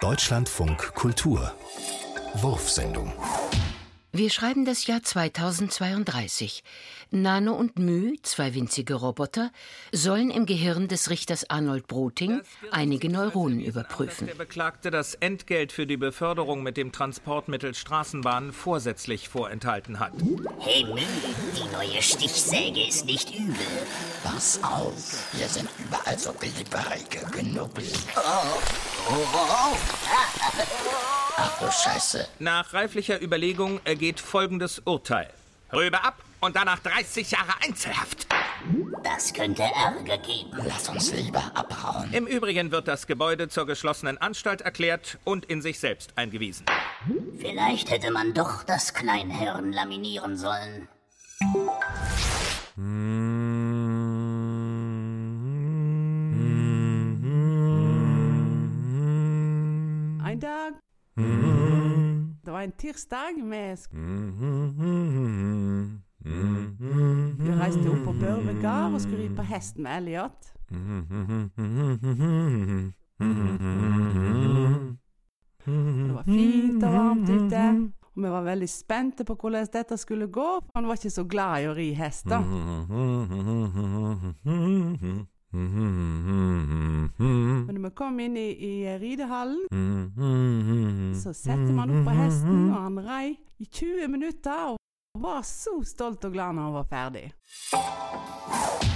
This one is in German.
Deutschlandfunk Kultur Wurfsendung. Wir schreiben das Jahr 2032. Nano und Mü, zwei winzige Roboter, sollen im Gehirn des Richters Arnold Bruting einige Neuronen überprüfen. Der Beklagte das Entgelt für die Beförderung mit dem Transportmittel Straßenbahn vorsätzlich vorenthalten hat. Hey Mü, die neue Stichsäge ist nicht übel. Pass auf, hier sind überall so glibberige Knubbel. Ach du Scheiße. Nach reiflicher Überlegung ergeht folgendes Urteil. Rübe ab und danach 30 Jahre Einzelhaft. Das könnte Ärger geben. Lass uns lieber abhauen. Im Übrigen wird das Gebäude zur geschlossenen Anstalt erklärt und in sich selbst eingewiesen. Vielleicht hätte man doch das Kleinhirn laminieren sollen. Ein Dag. Det var en tirsdag med Vi reiste opp på Børve gard og skulle ri på hest med Elliot. Det var fint og varmt ute, og vi var veldig spente på hvordan dette skulle gå, for han var ikke så glad i å ri hest da. Men når vi kom inn i ridehallen, så sette man opp på hesten, og han rei i 20 minutter, og var så stolt og glad når han var ferdig.